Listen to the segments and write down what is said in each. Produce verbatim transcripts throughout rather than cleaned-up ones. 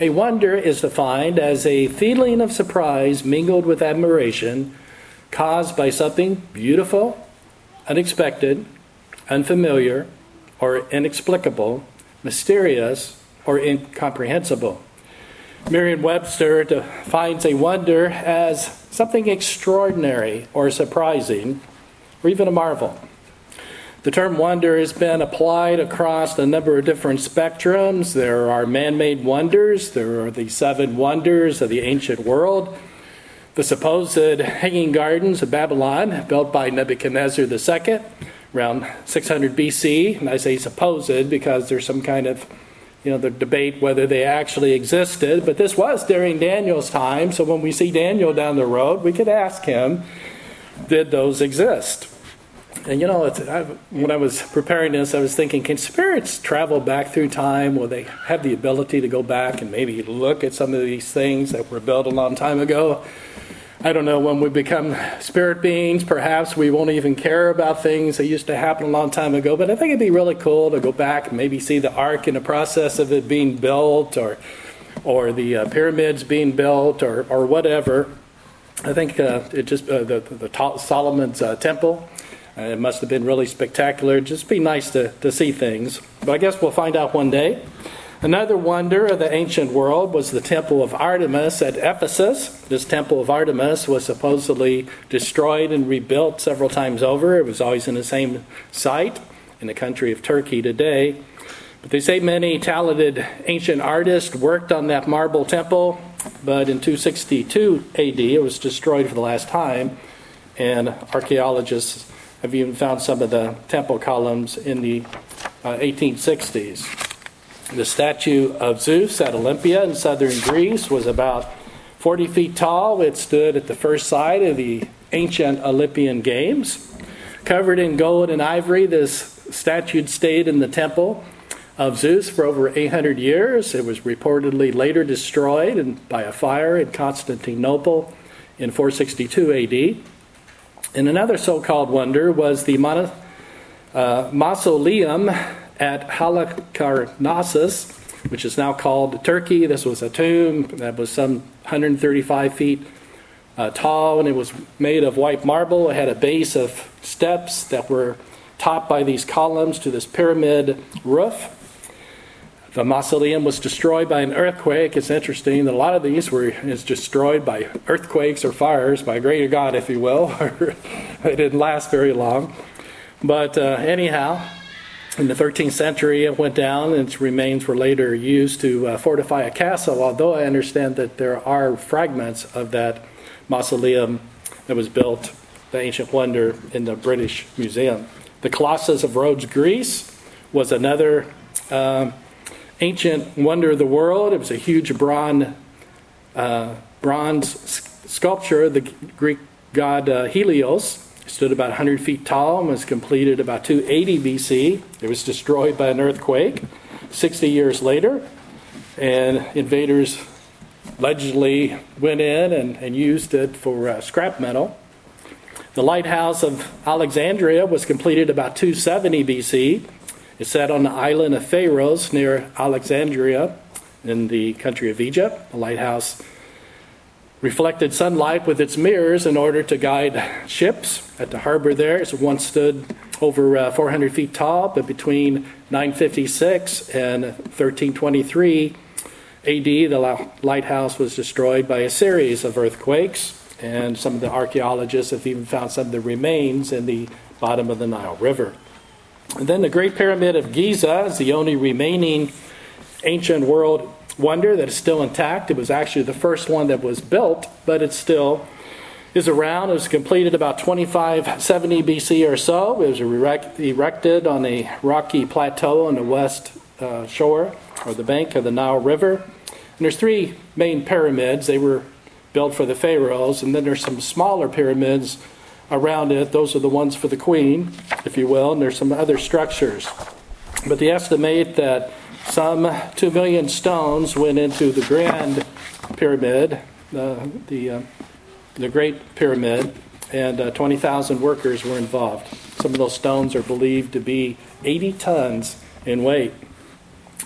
A wonder is defined as a feeling of surprise mingled with admiration caused by something beautiful, unexpected, unfamiliar, or inexplicable, mysterious, or incomprehensible. Merriam-Webster defines a wonder as something extraordinary or surprising, or even a marvel. The term wonder has been applied across a number of different spectrums. There are man-made wonders. There are the seven wonders of the ancient world. The supposed hanging gardens of Babylon, built by Nebuchadnezzar the Second, around six hundred B C. And I say supposed because there's some kind of, you know, the debate whether they actually existed. But this was during Daniel's time. So when we see Daniel down the road, we could ask him, did those exist? And you know, it's, I, when I was preparing this, I was thinking, can spirits travel back through time? Will they have the ability to go back and maybe look at some of these things that were built a long time ago? I don't know, when we become spirit beings, perhaps we won't even care about things that used to happen a long time ago. But I think it'd be really cool to go back and maybe see the ark in the process of it being built, or or the uh, pyramids being built, or, or whatever. I think uh, it just uh, the, the, the Solomon's uh, temple. Uh, it must have been really spectacular. It'd just be nice to, to see things. But I guess we'll find out one day. Another wonder of the ancient world was the Temple of Artemis at Ephesus. This Temple of Artemis was supposedly destroyed and rebuilt several times over. It was always in the same site in the country of Turkey today. But they say many talented ancient artists worked on that marble temple. But in two sixty-two A D, it was destroyed for the last time. And archaeologists have even found some of the temple columns in the uh, eighteen sixties. The statue of Zeus at Olympia in southern Greece was about forty feet tall. It stood at the first site of the ancient Olympian Games. Covered in gold and ivory, this statue stayed in the temple of Zeus for over eight hundred years. It was reportedly later destroyed and by a fire in Constantinople in four sixty-two A D. And another so-called wonder was the mono, uh, mausoleum at Halicarnassus, which is now called Turkey. This was a tomb that was some one hundred thirty-five feet uh, tall, and it was made of white marble. It had a base of steps that were topped by these columns to this pyramid roof. The mausoleum was destroyed by an earthquake. It's interesting that a lot of these were is destroyed by earthquakes or fires, by a greater God, if you will. It didn't last very long. But uh, anyhow, in the thirteenth century, it went down, and its remains were later used to uh, fortify a castle, although I understand that there are fragments of that mausoleum that was built, the ancient wonder, in the British Museum. The Colossus of Rhodes, Greece, was another uh, ancient wonder of the world. It was a huge bronze, uh, bronze sculpture of the Greek god uh, Helios. It stood about one hundred feet tall and was completed about two eighty B C. It was destroyed by an earthquake sixty years later, and invaders allegedly went in and, and used it for uh, scrap metal. The lighthouse of Alexandria was completed about two seventy B C. It sat on the island of Pharos near Alexandria in the country of Egypt. The lighthouse reflected sunlight with its mirrors in order to guide ships at the harbor there. It once stood over uh, four hundred feet tall, but between nine fifty-six and thirteen twenty-three A D, the lighthouse was destroyed by a series of earthquakes, and some of the archaeologists have even found some of the remains in the bottom of the Nile River. And then the Great Pyramid of Giza is the only remaining ancient world wonder that is still intact. It was actually the first one that was built, but it still is around. It was completed about twenty-five seventy B C or so. It was erect, erected on a rocky plateau on the west uh, shore, or the bank of the Nile River. And there's three main pyramids. They were built for the pharaohs, and then there's some smaller pyramids around it. Those are the ones for the queen, if you will, and there's some other structures. But they estimate that some two million stones went into the Grand Pyramid, uh, the uh, the Great Pyramid, and uh, twenty thousand workers were involved. Some of those stones are believed to be eighty tons in weight.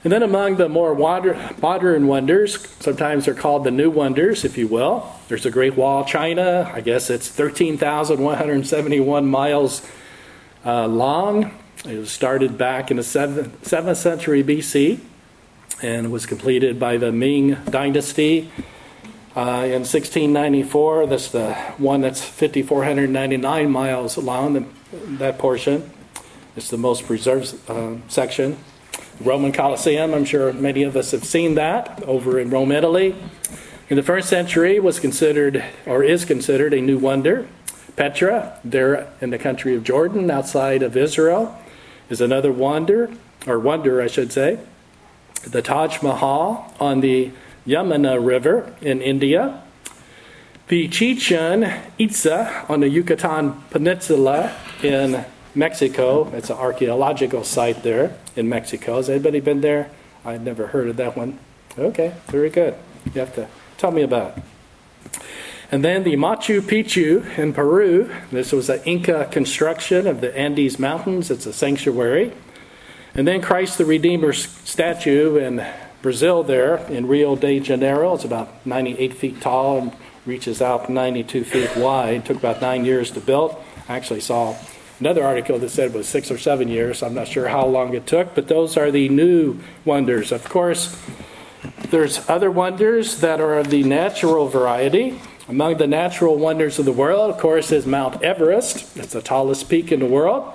And then among the more modern wonders, sometimes they're called the new wonders, if you will. There's the Great Wall of China. I guess it's thirteen thousand one hundred seventy-one miles uh, long. It was started back in the seventh, seventh century B C and was completed by the Ming Dynasty uh, in sixteen ninety-four. That's the one that's five thousand four hundred ninety-nine miles long, that portion. It's the most preserved uh, section. Roman Colosseum, I'm sure many of us have seen that over in Rome, Italy. In the first century was considered, or is considered, a new wonder. Petra, there in the country of Jordan, outside of Israel, is another wonder, or wonder I should say. The Taj Mahal on the Yamuna River in India. The Chichen Itza on the Yucatan Peninsula in Mexico. It's an archaeological site there in Mexico. Has anybody been there? I've never heard of that one. Okay, very good. You have to tell me about it. And then the Machu Picchu in Peru. This was an Inca construction of the Andes Mountains. It's a sanctuary. And then Christ the Redeemer statue in Brazil there in Rio de Janeiro. It's about ninety-eight feet tall and reaches out ninety-two feet wide. It took about nine years to build. I actually saw another article that said it was six or seven years. I'm not sure how long it took, but those are the new wonders. Of course, there's other wonders that are of the natural variety. Among the natural wonders of the world, of course, is Mount Everest. It's the tallest peak in the world.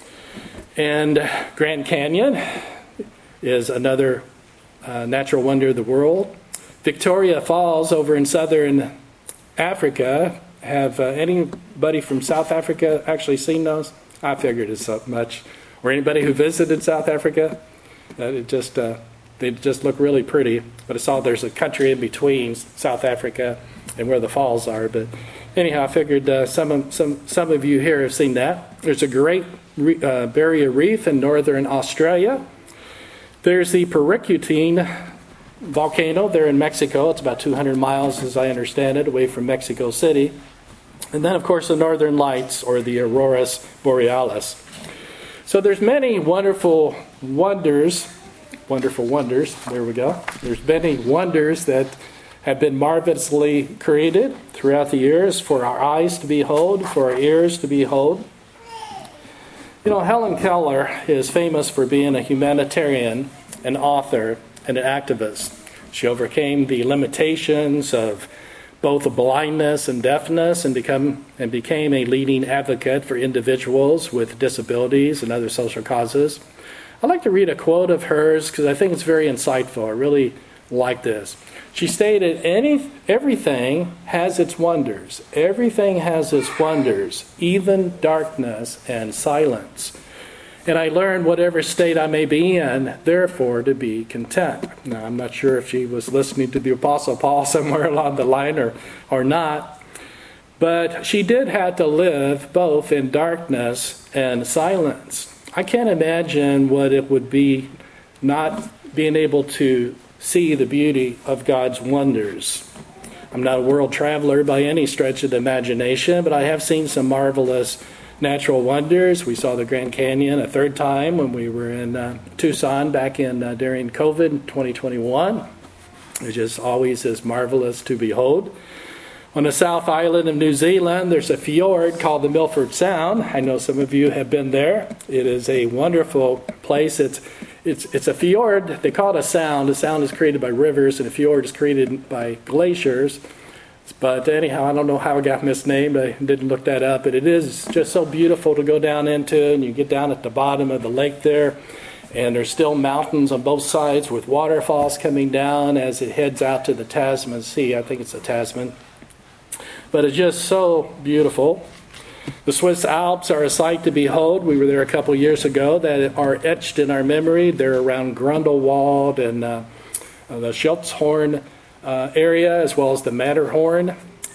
And Grand Canyon is another uh, natural wonder of the world. Victoria Falls over in southern Africa. Have uh, anybody from South Africa actually seen those? I figured as much. Or anybody who visited South Africa? Uh, it just uh, they just look really pretty. But I saw there's a country in between South Africa and where the falls are. But anyhow, I figured uh, some of, some some of you here have seen that. There's a great re- uh, barrier reef in northern Australia. There's the Paricutin volcano there in Mexico. It's about two hundred miles, as I understand it, away from Mexico City. And then, of course, the Northern Lights, or the Auroras Borealis. So there's many wonderful wonders, wonderful wonders, there we go. There's many wonders that have been marvelously created throughout the years for our eyes to behold, for our ears to behold. You know, Helen Keller is famous for being a humanitarian, an author, and an activist. She overcame the limitations of both blindness and deafness and become and became a leading advocate for individuals with disabilities and other social causes. I'd like to read a quote of hers because I think it's very insightful. I really like this. She stated, Any, everything has its wonders. Everything has its wonders, even darkness and silence. And I learned whatever state I may be in, therefore to be content. Now, I'm not sure if she was listening to the Apostle Paul somewhere along the line or, or not. But she did have to live both in darkness and silence. I can't imagine what it would be not being able to see the beauty of God's wonders. I'm not a world traveler by any stretch of the imagination, but I have seen some marvelous natural wonders. We saw the Grand Canyon a third time when we were in uh, Tucson back in uh, during COVID twenty twenty-one. It just always is marvelous to behold. On the South Island of New Zealand, there's a fjord called the Milford Sound. I know some of you have been there. It is a wonderful place. It's it's it's a fjord. They call it a sound. A sound is created by rivers, and a fjord is created by glaciers. But anyhow, I don't know how it got misnamed. I didn't look that up. But it is just so beautiful to go down into. And you get down at the bottom of the lake there. And there's still mountains on both sides with waterfalls coming down as it heads out to the Tasman Sea. I think it's the Tasman. But it's just so beautiful. The Swiss Alps are a sight to behold. We were there a couple years ago that are etched in our memory. They're around Grindelwald and uh, the Schiltzhorn Uh, area, as well as the Matterhorn.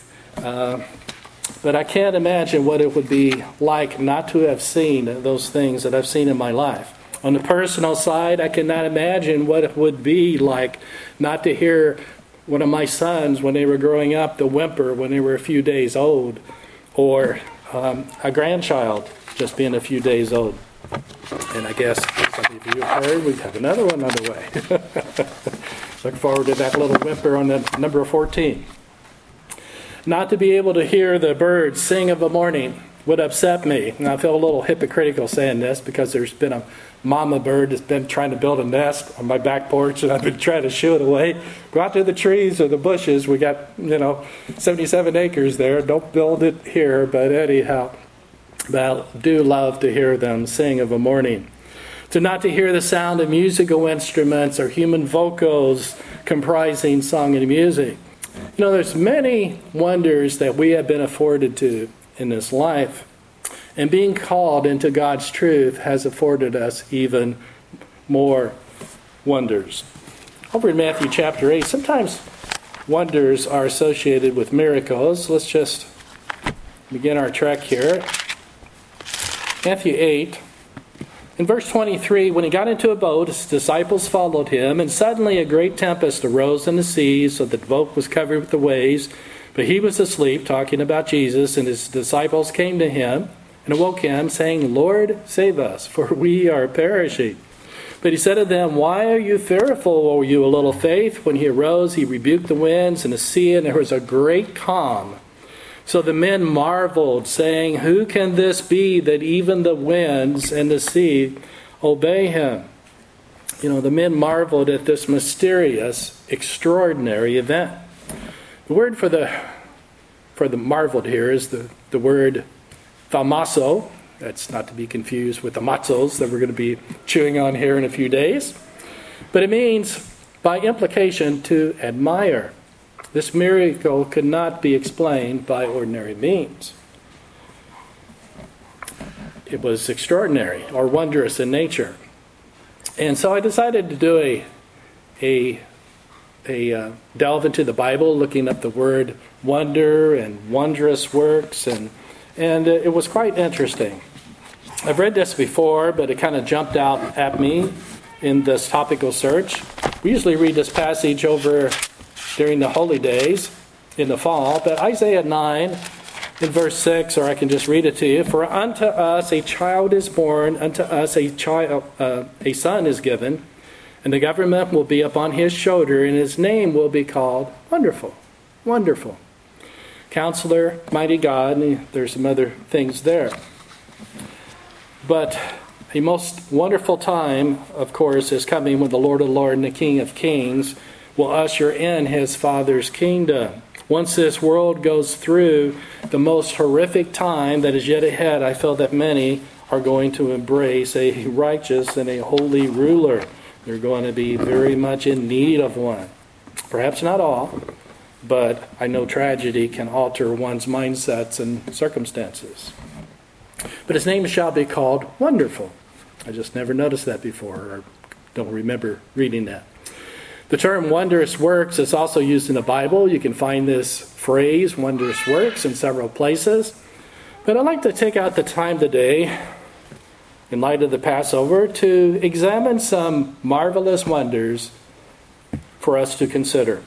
Uh, but I can't imagine what it would be like not to have seen those things that I've seen in my life. On the personal side, I cannot imagine what it would be like not to hear one of my sons, when they were growing up, the whimper when they were a few days old, or um, a grandchild just being a few days old. And I guess some of you have heard we have another one on the way. Look forward to that little whimper on the number fourteen. Not to be able to hear the birds sing of a morning would upset me. And I feel a little hypocritical saying this because there's been a mama bird that's been trying to build a nest on my back porch, and I've been trying to shoo it away. Go out to the trees or the bushes. We got, you know, seventy-seven acres there. Don't build it here. But anyhow, but I do love to hear them sing of a morning. To not to hear the sound of musical instruments or human vocals comprising song and music. You know, there's many wonders that we have been afforded to in this life. And being called into God's truth has afforded us even more wonders. Over in Matthew chapter eight, sometimes wonders are associated with miracles. Let's just begin our trek here. Matthew eight. In verse twenty-three, when he got into a boat, his disciples followed him, and suddenly a great tempest arose in the sea, so that the boat was covered with the waves. But he was asleep, talking about Jesus, and his disciples came to him and awoke him, saying, Lord, save us, for we are perishing. But he said to them, Why are you fearful, O you of little faith? When he arose, he rebuked the winds and the sea, and there was a great calm. So the men marveled, saying, Who can this be that even the winds and the sea obey him? You know, the men marveled at this mysterious, extraordinary event. The word for the for the marveled here is the, the word thaumazo. That's not to be confused with the matzos that we're going to be chewing on here in a few days. But it means, by implication, to admire. This miracle could not be explained by ordinary means. It was extraordinary or wondrous in nature. And so I decided to do a, a, a uh, delve into the Bible, looking up the word wonder and wondrous works, and, and it was quite interesting. I've read this before, but it kind of jumped out at me in this topical search. We usually read this passage over during the holy days in the fall, but Isaiah nine in verse six, or I can just read it to you. For unto us a child is born, unto us a child, uh, a son is given, and the government will be upon his shoulder, and his name will be called Wonderful, Wonderful, Counselor, Mighty God, and there's some other things there. But a most wonderful time, of course, is coming when the Lord of Lords and the King of Kings will usher in his Father's kingdom. Once this world goes through the most horrific time that is yet ahead, I feel that many are going to embrace a righteous and a holy ruler. They're going to be very much in need of one. Perhaps not all, but I know tragedy can alter one's mindsets and circumstances. But his name shall be called Wonderful. I just never noticed that before, or don't remember reading that. The term wondrous works is also used in the Bible. You can find this phrase, wondrous works, in several places. But I'd like to take out the time today, in light of the Passover, to examine some marvelous wonders for us to consider.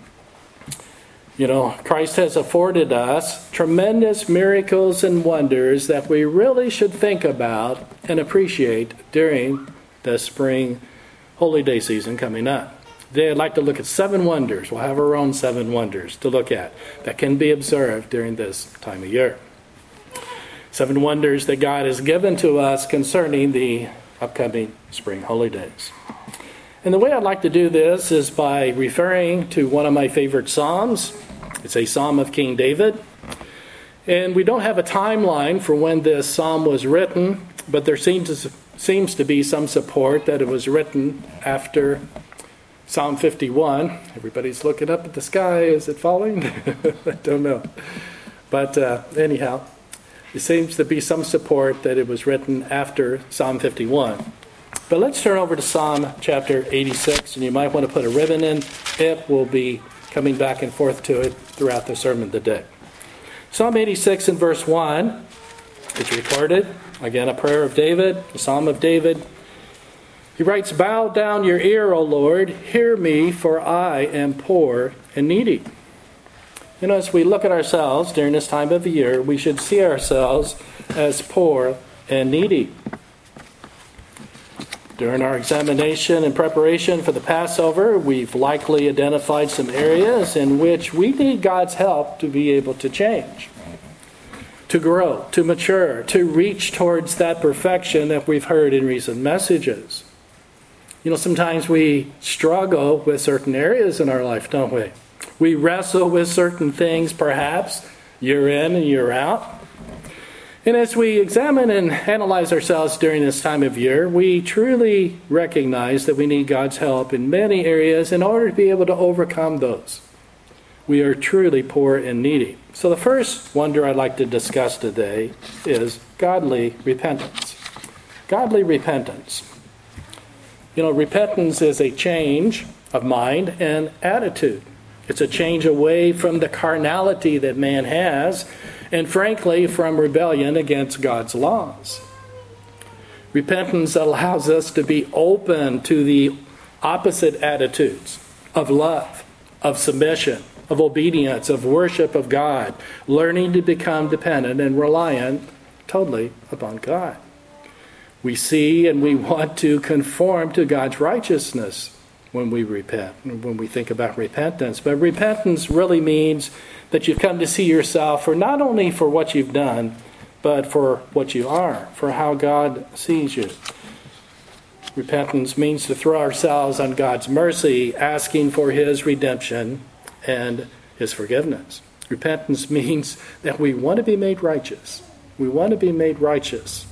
You know, Christ has afforded us tremendous miracles and wonders that we really should think about and appreciate during the spring holy day season coming up. Today I'd like to look at seven wonders. We'll have our own seven wonders to look at that can be observed during this time of year. Seven wonders that God has given to us concerning the upcoming spring holy days. And the way I'd like to do this is by referring to one of my favorite Psalms. It's a Psalm of King David. And we don't have a timeline for when this Psalm was written, but there seems to, seems to be some support that it was written after Psalm fifty-one. Everybody's looking up at the sky. Is it falling? I don't know. But uh, anyhow, there seems to be some support that it was written after Psalm fifty-one. But let's turn over to Psalm chapter eighty-six, and you might want to put a ribbon in it. We'll be coming back and forth to it throughout the sermon today. Psalm eighty-six in verse one, it's recorded. Again, a prayer of David, a Psalm of David. He writes, Bow down your ear, O Lord, hear me, for I am poor and needy. You know, as we look at ourselves during this time of the year, we should see ourselves as poor and needy. During our examination and preparation for the Passover, we've likely identified some areas in which we need God's help to be able to change, to grow, to mature, to reach towards that perfection that we've heard in recent messages. You know, sometimes we struggle with certain areas in our life, don't we? We wrestle with certain things, perhaps, year in and year out. And as we examine and analyze ourselves during this time of year, we truly recognize that we need God's help in many areas in order to be able to overcome those. We are truly poor and needy. So the first wonder I'd like to discuss today is godly repentance. Godly repentance. You know, repentance is a change of mind and attitude. It's a change away from the carnality that man has, and frankly, from rebellion against God's laws. Repentance allows us to be open to the opposite attitudes of love, of submission, of obedience, of worship of God, learning to become dependent and reliant totally upon God. We see and we want to conform to God's righteousness when we repent, when we think about repentance. But repentance really means that you've come to see yourself for not only for what you've done, but for what you are, for how God sees you. Repentance means to throw ourselves on God's mercy, asking for His redemption and His forgiveness. Repentance means that we want to be made righteous. We want to be made righteous.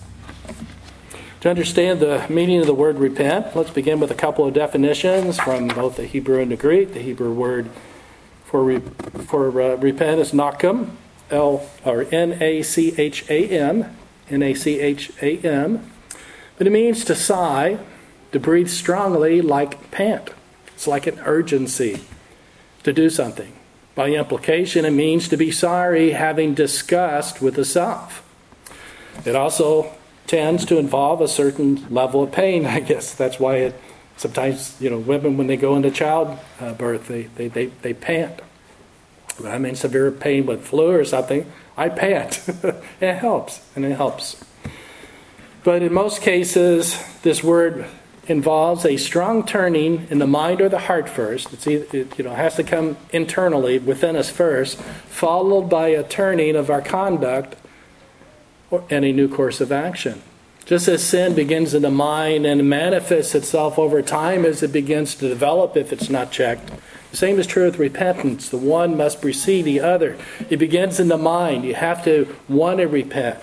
To understand the meaning of the word repent, let's begin with a couple of definitions from both the Hebrew and the Greek. The Hebrew word for re, for uh, repent is nacham, L or N A C H A M, N A C H A M. But it means to sigh, to breathe strongly, like pant. It's like an urgency to do something. By implication, it means to be sorry, having disgust with the self. It also tends to involve a certain level of pain, I guess. That's why it sometimes, you know, women, when they go into childbirth, they, they, they, they pant. When I'm in severe pain with flu or something, I pant. It helps, and it helps. But in most cases, this word involves a strong turning in the mind or the heart first. It's either, it you know, has to come internally within us first, followed by a turning of our conduct and a new course of action. Just as sin begins in the mind and manifests itself over time as it begins to develop if it's not checked, the same is true with repentance. The one must precede the other. It begins in the mind. You have to want to repent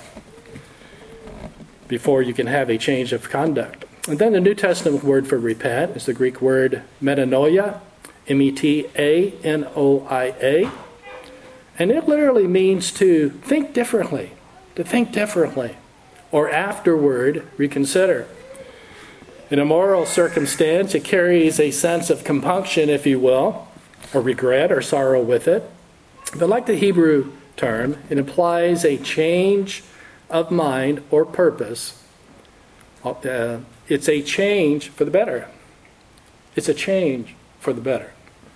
before you can have a change of conduct. And then the New Testament word for repent is the Greek word metanoia, M E T A N O I A. And it literally means to think differently. To think differently, or afterward reconsider. In a moral circumstance, it carries a sense of compunction, if you will, or regret or sorrow with it. But like the Hebrew term, it implies a change of mind or purpose. Uh, it's a change for the better. It's a change for the better.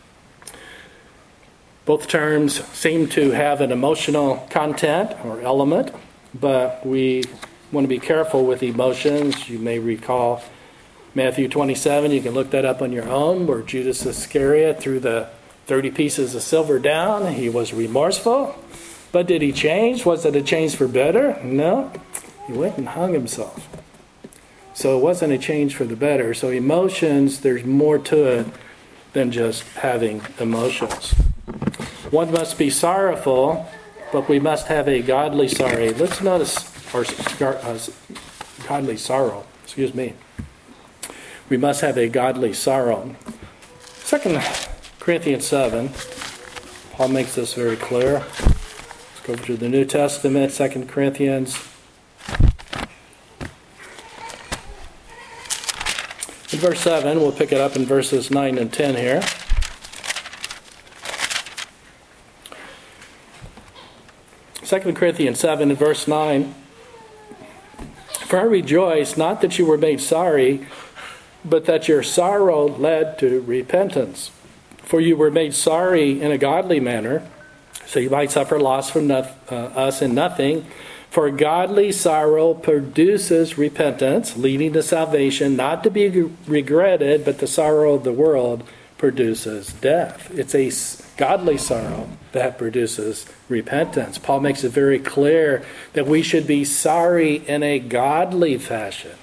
Both terms seem to have an emotional content or element, but we want to be careful with emotions. You may recall Matthew twenty-seven. You can look that up on your own, where Judas Iscariot threw the thirty pieces of silver down. He was remorseful. But did he change? Was it a change for better? No. He went and hung himself. So it wasn't a change for the better. So emotions, there's more to it than just having emotions. One must be sorrowful, but we must have a godly sorrow. Let's notice, or uh, godly sorrow, excuse me. We must have a godly sorrow. Second Corinthians seven, Paul makes this very clear. Let's go over to the New Testament, Second Corinthians. In verse seven, we'll pick it up in verses nine and ten here. Second Corinthians seven and verse nine. For I rejoice, not that you were made sorry, but that your sorrow led to repentance. For you were made sorry in a godly manner, so you might suffer loss from no, uh, us in nothing. For godly sorrow produces repentance, leading to salvation, not to be regretted, but the sorrow of the world produces death. It's a godly sorrow that produces repentance. Paul makes it very clear that we should be sorry in a godly fashion.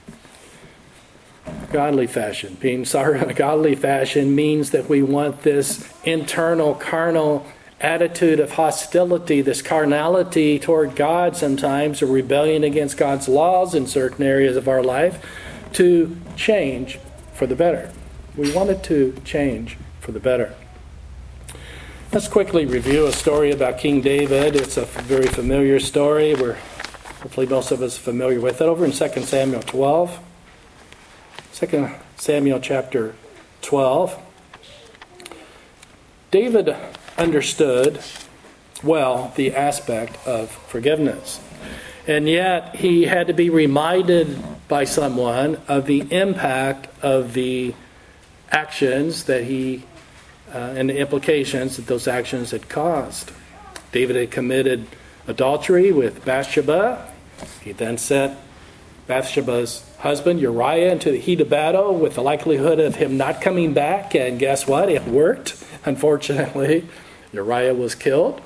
Godly fashion. Being sorry in a godly fashion means that we want this internal carnal attitude of hostility, this carnality toward God sometimes, a rebellion against God's laws in certain areas of our life, to change for the better. We want it to change for the better. Let's quickly review a story about King David. It's a very familiar story. We're hopefully most of us are familiar with it. Over in Second Samuel twelve. Second Samuel chapter twelve. David understood well the aspect of forgiveness. And yet he had to be reminded by someone of the impact of the actions that he uh, and the implications that those actions had caused. David had committed adultery with Bathsheba. He then sent Bathsheba's husband Uriah into the heat of battle with the likelihood of him not coming back, and guess what? It worked. Unfortunately, Uriah was killed.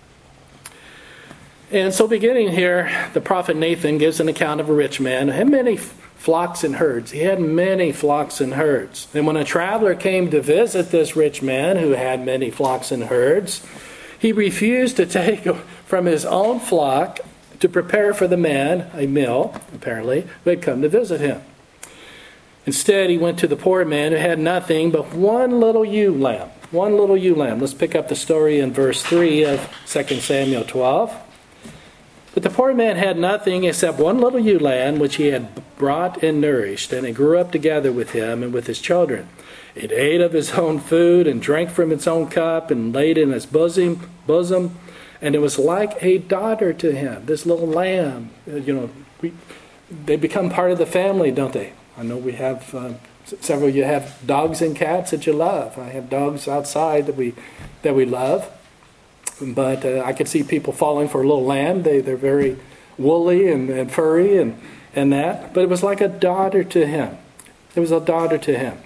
And so beginning here, the prophet Nathan gives an account of a rich man who had many flocks and herds. He had many flocks and herds. And when a traveler came to visit this rich man who had many flocks and herds, he refused to take from his own flock to prepare for the man a meal, apparently, who had come to visit him. Instead, he went to the poor man who had nothing but one little ewe lamb. One little ewe lamb. Let's pick up the story in verse three of Second Samuel twelve. But the poor man had nothing except one little ewe lamb which he had brought and nourished, and it grew up together with him and with his children. It ate of his own food and drank from its own cup and laid in his bosom, bosom, and it was like a daughter to him. This little lamb, you know, we, they become part of the family, don't they? I know we have uh, several of you have dogs and cats that you love. I have dogs outside that we that we love. But uh, I could see people falling for a little lamb. They, they're very woolly and, and furry and, and that. But it was like a daughter to him. It was a daughter to him.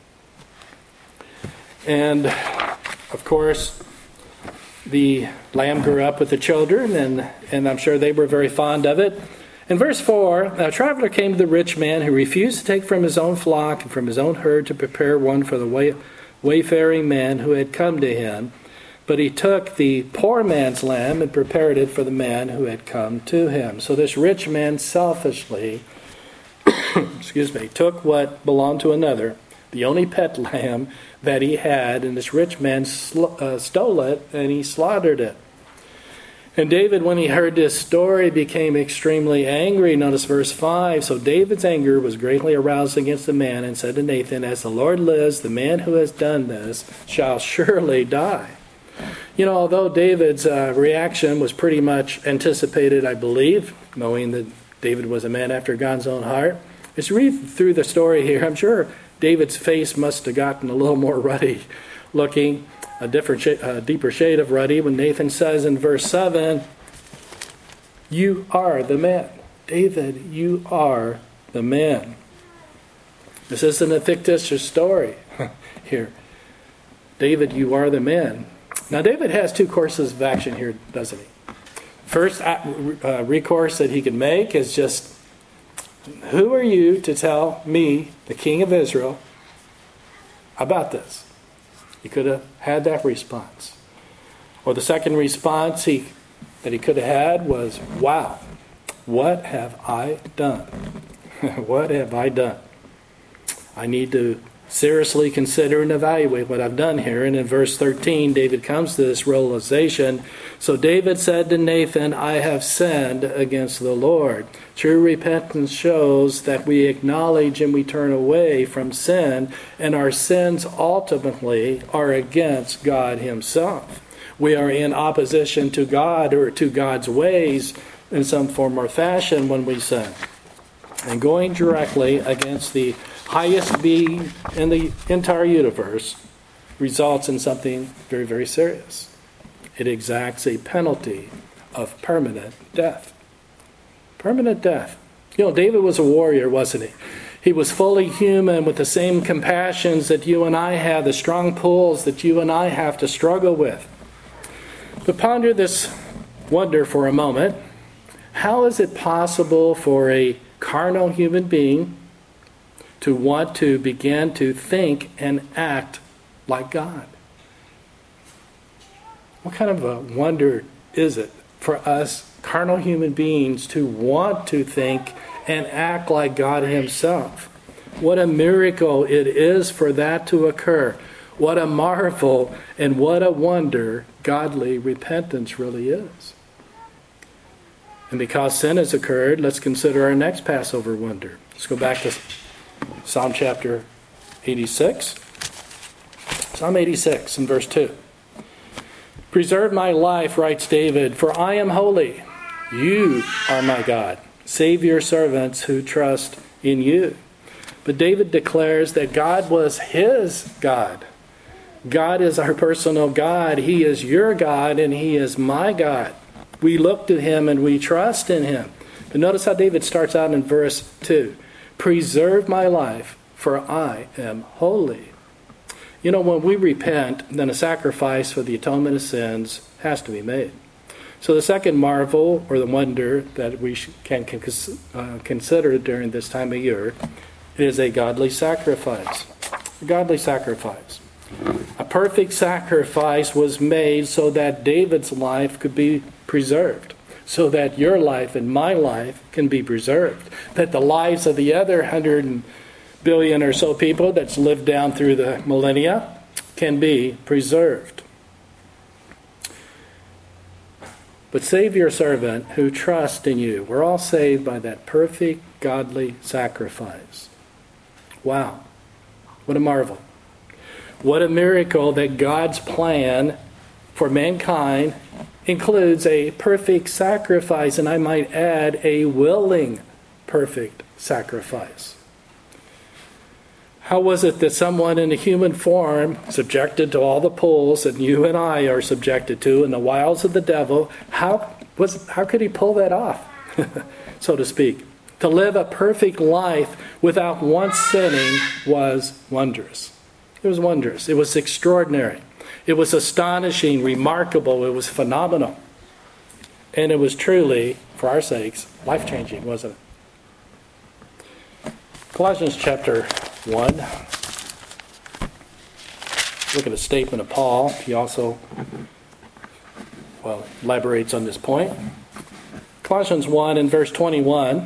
And, of course, the lamb grew up with the children, and, and I'm sure they were very fond of it. In verse four, a traveler came to the rich man who refused to take from his own flock and from his own herd to prepare one for the way, wayfaring man who had come to him. But he took the poor man's lamb and prepared it for the man who had come to him. So this rich man selfishly, excuse me, took what belonged to another, the only pet lamb that he had, and this rich man sl- uh, stole it and he slaughtered it. And David, when he heard this story, became extremely angry. Notice verse five. So David's anger was greatly aroused against the man and said to Nathan, "As the Lord lives, the man who has done this shall surely die." You know, although David's uh, reaction was pretty much anticipated, I believe, knowing that David was a man after God's own heart, as you read through the story here, I'm sure David's face must have gotten a little more ruddy looking, a different, sh- a deeper shade of ruddy, when Nathan says in verse seven, "You are the man. David, you are the man." This isn't a fictitious story here. David, you are the man. Now, David has two courses of action here, doesn't he? First uh, recourse that he can make is just, who are you to tell me, the king of Israel, about this? He could have had that response. Or the second response he that he could have had was, wow, what have I done? What have I done? I need to seriously consider and evaluate what I've done here. And in verse thirteen, David comes to this realization. So David said to Nathan, "I have sinned against the Lord." True repentance shows that we acknowledge and we turn away from sin, and our sins ultimately are against God himself. We are in opposition to God or to God's ways in some form or fashion when we sin. And going directly against the highest being in the entire universe results in something very, very serious. It exacts a penalty of permanent death. Permanent death. You know, David was a warrior, wasn't he? He was fully human with the same compassions that you and I have, the strong pulls that you and I have to struggle with. But ponder this wonder for a moment. How is it possible for a carnal human being to want to begin to think and act like God? What kind of a wonder is it for us carnal human beings to want to think and act like God himself? What a miracle it is for that to occur. What a marvel and what a wonder godly repentance really is. And because sin has occurred, let's consider our next Passover wonder. Let's go back to Psalm chapter eighty-six. Psalm eighty-six and verse two. Preserve my life, writes David, for I am holy. You are my God. Save your servants who trust in you. But David declares that God was his God. God is our personal God. He is your God and he is my God. We look to him and we trust in him. But notice how David starts out in verse two. Preserve my life, for I am holy. You know, when we repent, then a sacrifice for the atonement of sins has to be made. So the second marvel, or the wonder, that we can uh, consider during this time of year is a godly sacrifice. A godly sacrifice. A perfect sacrifice was made so that David's life could be preserved, so that your life and my life can be preserved, that the lives of the other hundred billion or so people that's lived down through the millennia can be preserved. But save your servant who trusts in you. We're all saved by that perfect godly sacrifice. Wow. What a marvel. What a miracle that God's plan for mankind includes a perfect sacrifice, and I might add, a willing perfect sacrifice. How was it that someone in a human form, subjected to all the pulls that you and I are subjected to and the wiles of the devil, how was how could he pull that off, so to speak? To live a perfect life without once sinning was wondrous. It was wondrous. It was extraordinary. It was astonishing, remarkable. It was phenomenal. And it was truly, for our sakes, life-changing, wasn't it? Colossians chapter one. Look at a statement of Paul. He also, well, elaborates on this point. Colossians one and verse twenty-one.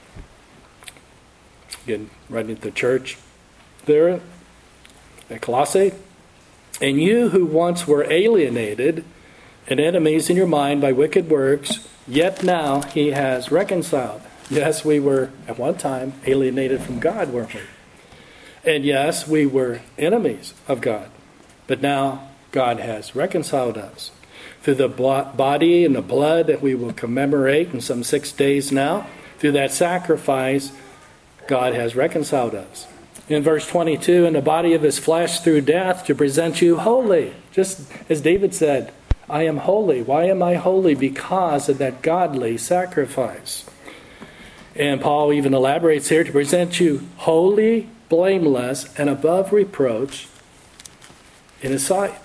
Again, right into the church there at Colossae. And you who once were alienated and enemies in your mind by wicked works, yet now he has reconciled. Yes, we were at one time alienated from God, weren't we? And yes, we were enemies of God. But now God has reconciled us. Through the body and the blood that we will commemorate in some six days now, through that sacrifice, God has reconciled us. In verse twenty-two, in the body of his flesh through death to present you holy. Just as David said, I am holy. Why am I holy? Because of that godly sacrifice. And Paul even elaborates here, to present you holy, blameless, and above reproach in his sight.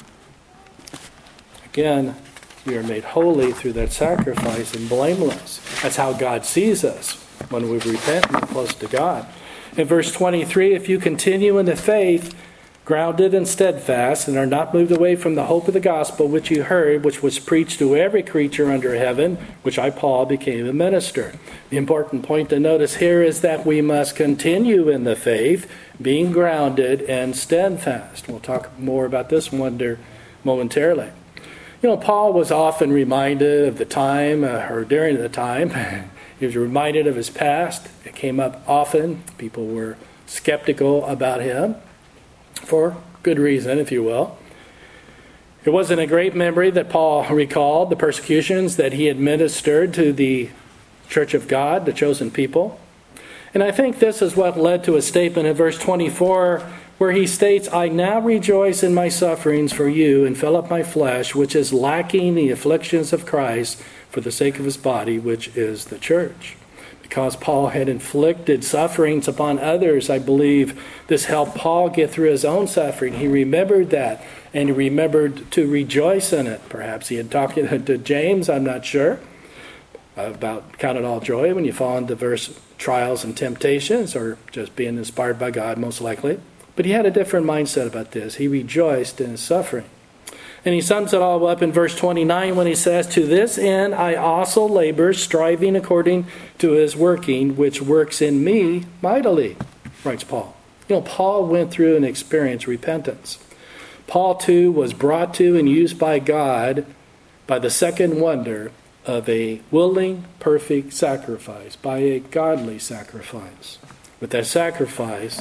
Again, we are made holy through that sacrifice and blameless. That's how God sees us when we repent and are close to God. In verse twenty-three, if you continue in the faith, grounded and steadfast, and are not moved away from the hope of the gospel which you heard, which was preached to every creature under heaven, which I, Paul, became a minister. The important point to notice here is that we must continue in the faith, being grounded and steadfast. We'll talk more about this wonder momentarily. You know, Paul was often reminded of the time, uh, or during the time, he was reminded of his past. It came up often. People were skeptical about him, for good reason, if you will. It wasn't a great memory that Paul recalled the persecutions that he administered to the Church of God, the chosen people. And I think this is what led to a statement in verse twenty-four where he states, I now rejoice in my sufferings for you and fill up my flesh, which is lacking the afflictions of Christ for the sake of his body, which is the church. Because Paul had inflicted sufferings upon others, I believe this helped Paul get through his own suffering. He remembered that, and he remembered to rejoice in it. Perhaps he had talked to James, I'm not sure, about count it all joy when you fall into diverse trials and temptations, or just being inspired by God, most likely. But he had a different mindset about this. He rejoiced in his suffering. And he sums it all up in verse twenty-nine when he says, to this end I also labor, striving according to his working, which works in me mightily, writes Paul. You know, Paul went through and experienced repentance. Paul, too, was brought to and used by God by the second wonder of a willing, perfect sacrifice, by a godly sacrifice. With that sacrifice,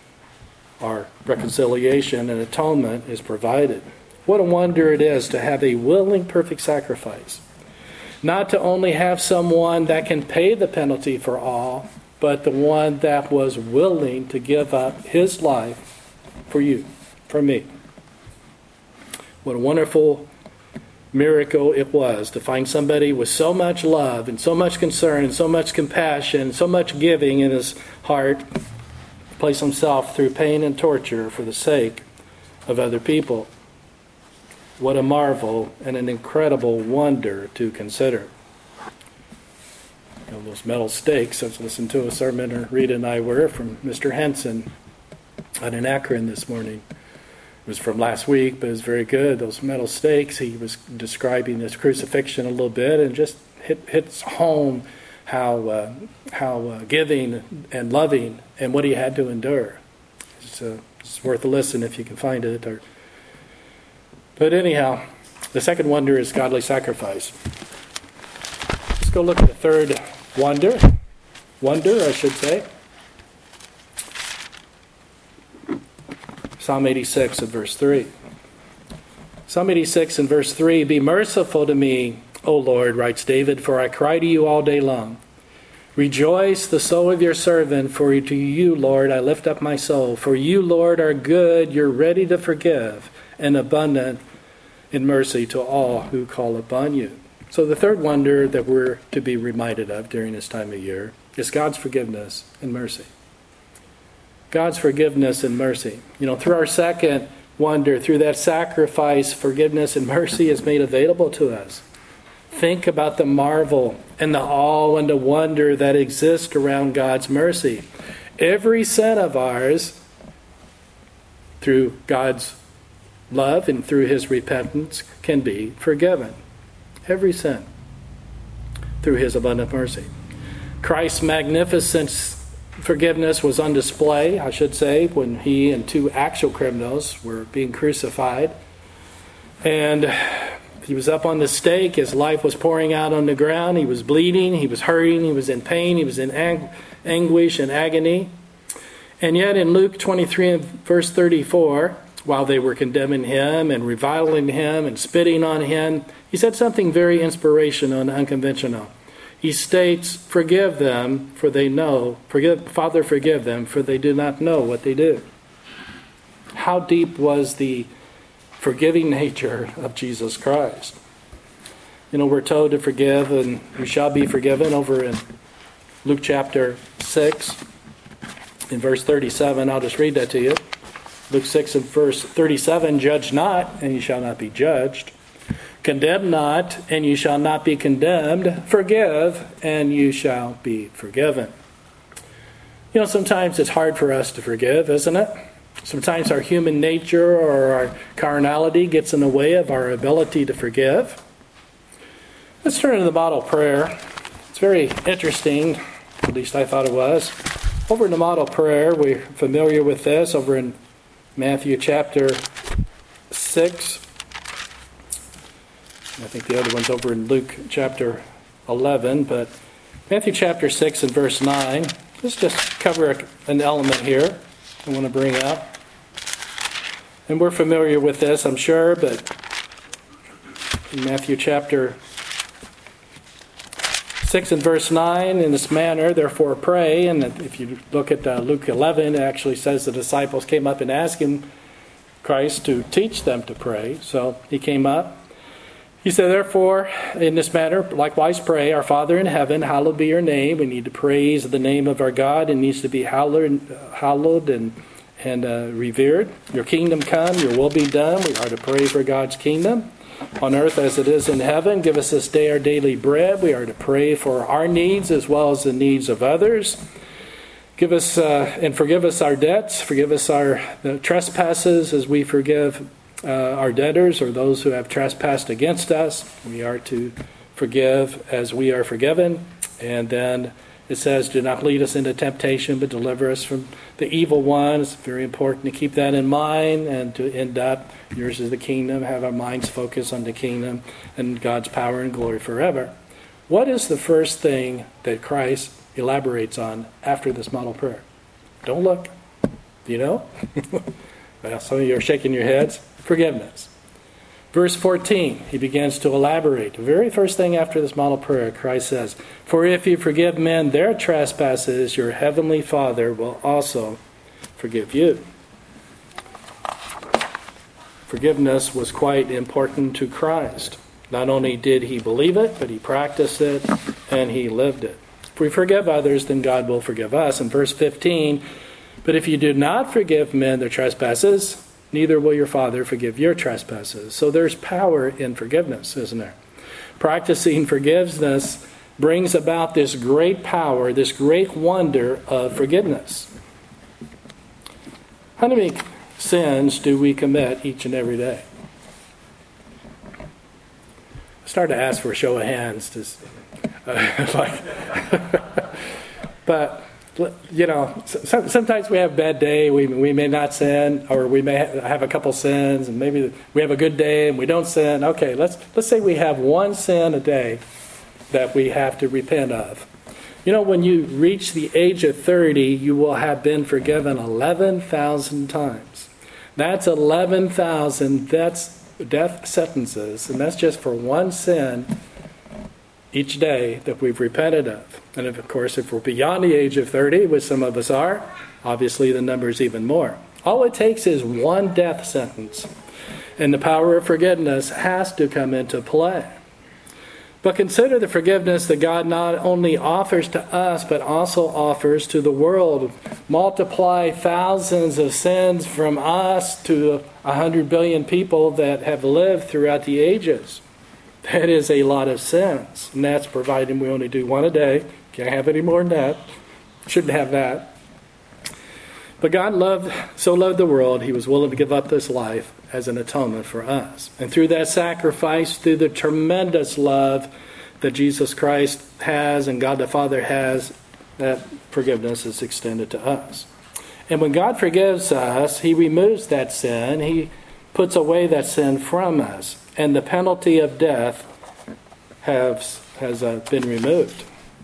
our reconciliation and atonement is provided. What a wonder it is to have a willing, perfect sacrifice. Not to only have someone that can pay the penalty for all, but the one that was willing to give up his life for you, for me. What a wonderful miracle it was to find somebody with so much love and so much concern and so much compassion and so much giving in his heart, place himself through pain and torture for the sake of other people. What a marvel and an incredible wonder to consider. You know, those metal stakes, I was listening to a sermon Rita and I were from Mister Henson out in Akron this morning. It was from last week, but it was very good. Those metal stakes, he was describing this crucifixion a little bit, and just hit, hits home how uh, how uh, giving and loving and what he had to endure. It's, uh, it's worth a listen if you can find it. Or, but anyhow, the second wonder is godly sacrifice. Let's go look at the third wonder. Wonder, I should say. Psalm eighty-six and verse three. Psalm eighty-six and verse three, be merciful to me, O Lord, writes David, for I cry to you all day long. Rejoice the soul of your servant, for to you, Lord, I lift up my soul. For you, Lord, are good, you're ready to forgive, and abundant in mercy to all who call upon you. So the third wonder that we're to be reminded of during this time of year is God's forgiveness and mercy. God's forgiveness and mercy. You know, through our second wonder, through that sacrifice, forgiveness and mercy is made available to us. Think about the marvel and the awe and the wonder that exist around God's mercy. Every sin of ours, through God's love and through his repentance, can be forgiven. Every sin, through his abundant mercy. Christ's magnificent forgiveness was on display, I should say, when he and two actual criminals were being crucified. And he was up on the stake. His life was pouring out on the ground. He was bleeding. He was hurting. He was in pain. He was in ang- anguish and agony. And yet in Luke twenty-three and verse thirty-four, while they were condemning him and reviling him and spitting on him, he said something very inspirational and unconventional. He states, forgive them, for they know, forgive, Father, forgive them, for they do not know what they do. How deep was the forgiving nature of Jesus Christ? You know, we're told to forgive, and you shall be forgiven over in Luke chapter six, in verse thirty-seven. I'll just read that to you. Luke six and verse thirty-seven, judge not, and you shall not be judged. Condemn not, and you shall not be condemned. Forgive, and you shall be forgiven. You know, sometimes it's hard for us to forgive, isn't it? Sometimes our human nature or our carnality gets in the way of our ability to forgive. Let's turn to the model prayer. It's very interesting, at least I thought it was. Over in the model prayer, we're familiar with this, over in Matthew chapter six. I think the other one's over in Luke chapter eleven, but Matthew chapter six and verse nine. Let's just cover an element here I want to bring up. And we're familiar with this, I'm sure, but in Matthew chapter six and verse nine, in this manner, therefore pray. And if you look at uh, Luke eleven, it actually says the disciples came up and asked him, Christ, to teach them to pray. So he came up. He said, therefore, in this manner, likewise pray, our Father in heaven, hallowed be your name. We need to praise the name of our God. It needs to be hallowed, hallowed and, and uh, revered. Your kingdom come, your will be done. We are to pray for God's kingdom on earth as it is in heaven. Give us this day our daily bread. We are to pray for our needs as well as the needs of others. Give us uh, and forgive us our debts. Forgive us our the trespasses as we forgive uh, our debtors or those who have trespassed against us. We are to forgive as we are forgiven. And then it says, do not lead us into temptation, but deliver us from the evil one. It's very important to keep that in mind and to end up, yours is the kingdom, have our minds focused on the kingdom and God's power and glory forever. What is the first thing that Christ elaborates on after this model prayer? Don't look. Do you know? Well, some of you are shaking your heads. Forgiveness. Verse fourteen, he begins to elaborate. The very first thing after this model prayer, Christ says, for if you forgive men their trespasses, your heavenly Father will also forgive you. Forgiveness was quite important to Christ. Not only did he believe it, but he practiced it and he lived it. If we forgive others, then God will forgive us. In verse fifteen, but if you do not forgive men their trespasses, neither will your Father forgive your trespasses. So there's power in forgiveness, isn't there? Practicing forgiveness brings about this great power, this great wonder of forgiveness. How many sins do we commit each and every day? I started to ask for a show of hands. Just, uh, like, but you know, so, sometimes we have a bad day. We we may not sin, or we may have a couple sins, and maybe we have a good day and we don't sin. Okay, let's let's say we have one sin a day that we have to repent of. You know, when you reach the age of thirty, you will have been forgiven eleven thousand times. That's eleven thousand. That's death sentences, and that's just for one sin each day that we've repented of. And of course, if we're beyond the age of thirty, which some of us are, obviously the number is even more. All it takes is one death sentence, and the power of forgiveness has to come into play. But consider the forgiveness that God not only offers to us, but also offers to the world. Multiply thousands of sins from us to a hundred billion people that have lived throughout the ages. That is a lot of sins. And that's providing we only do one a day. Can't have any more than that. Shouldn't have that. But God loved, so loved the world, he was willing to give up his life as an atonement for us. And through that sacrifice, through the tremendous love that Jesus Christ has and God the Father has, that forgiveness is extended to us. And when God forgives us, he removes that sin. He puts away that sin from us. And the penalty of death has, has uh, been removed.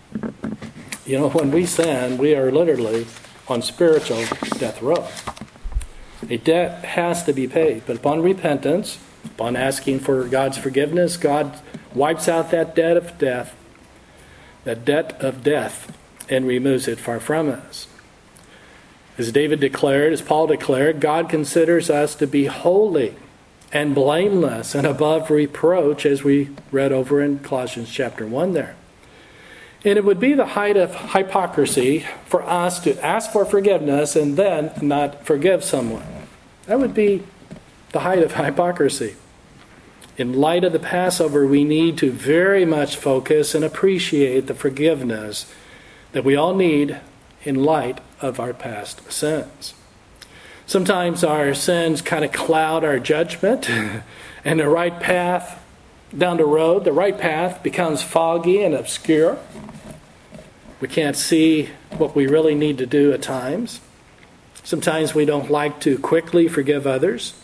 You know, when we sin, we are literally on spiritual death row. A debt has to be paid. But upon repentance, upon asking for God's forgiveness, God wipes out that debt of death, that debt of death, and removes it far from us. As David declared, as Paul declared, God considers us to be holy and blameless and above reproach, as we read over in Colossians chapter one there. And it would be the height of hypocrisy for us to ask for forgiveness and then not forgive someone. That would be the height of hypocrisy. In light of the Passover, we need to very much focus and appreciate the forgiveness that we all need in light of our past sins. Sometimes our sins kind of cloud our judgment, and the right path down the road, the right path becomes foggy and obscure. We can't see what we really need to do at times. Sometimes we don't like to quickly forgive others.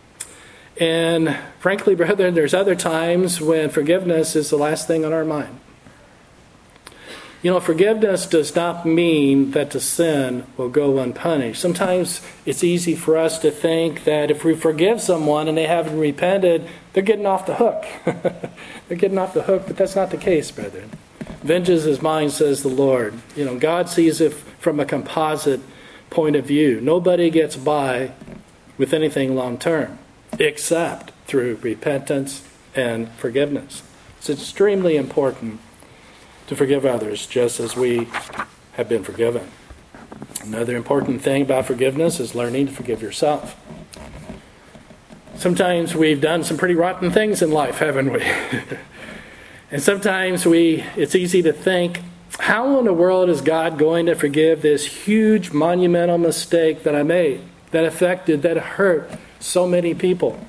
And frankly, brethren, there's other times when forgiveness is the last thing on our mind. You know, forgiveness does not mean that the sin will go unpunished. Sometimes it's easy for us to think that if we forgive someone and they haven't repented, they're getting off the hook. They're getting off the hook, but that's not the case, brethren. Vengeance is mine, says the Lord. You know, God sees it from a composite point of view. Nobody gets by with anything long term, except through repentance and forgiveness. It's extremely important to forgive others, just as we have been forgiven. Another important thing about forgiveness is learning to forgive yourself. Sometimes we've done some pretty rotten things in life, haven't we? And sometimes we it's easy to think, how in the world is God going to forgive this huge monumental mistake that I made, that affected, that hurt so many people?